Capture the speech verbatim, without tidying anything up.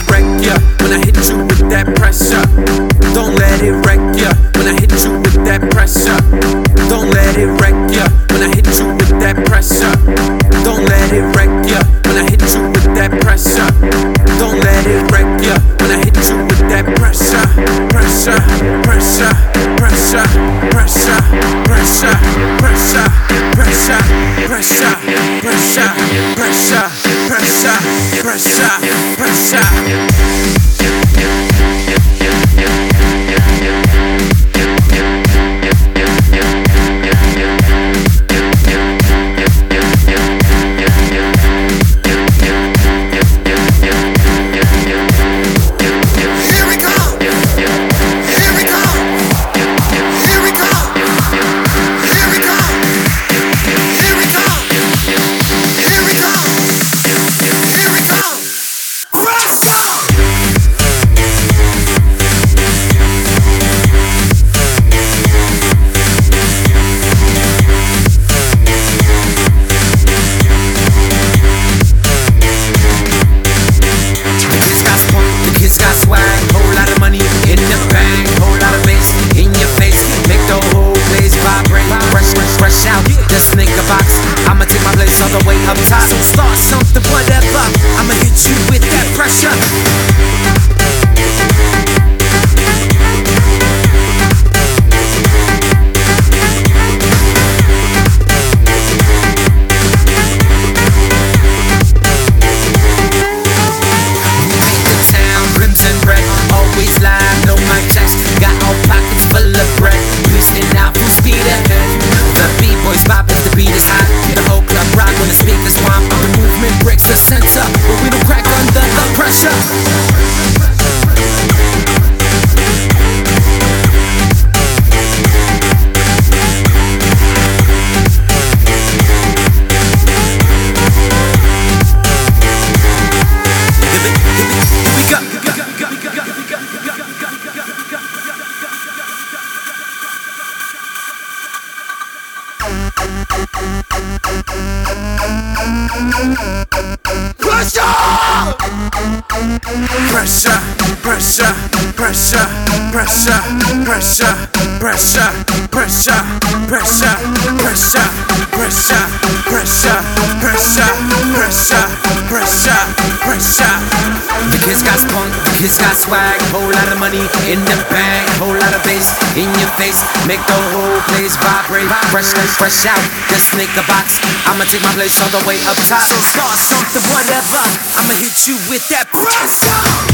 wreck ya when I hit you with that pressure. Don't let it wreck ya when I hit you with that pressure. Don't let it wreck ya when I hit you with that pressure. Don't let it wreck ya when I hit you with that pressure. Don't let it wreck ya when I hit you with that pressure. Pressure, pressure, pressure, pressure, pressure, pressure, pressure, pressure, pressure, pressure, pressure, pressure, pressure. Just think a box, I'ma take my place all the way up top. So start something, whatever, I'ma hit you with that pressure. Pressure, pressure, pressure, pressure, pressure, pressure, pressure, pressure, pressure, pressure, pressure, pressure, pressure, pressure, pressure. The kids got spunk, the kids got swag, whole lot of money in the bag, whole lot of bass in your face, make the whole place vibrate. Fresh, fresh out, just think a box. I'ma take my place all the way up top. So start something, whatever. I'ma hit you with that pressure.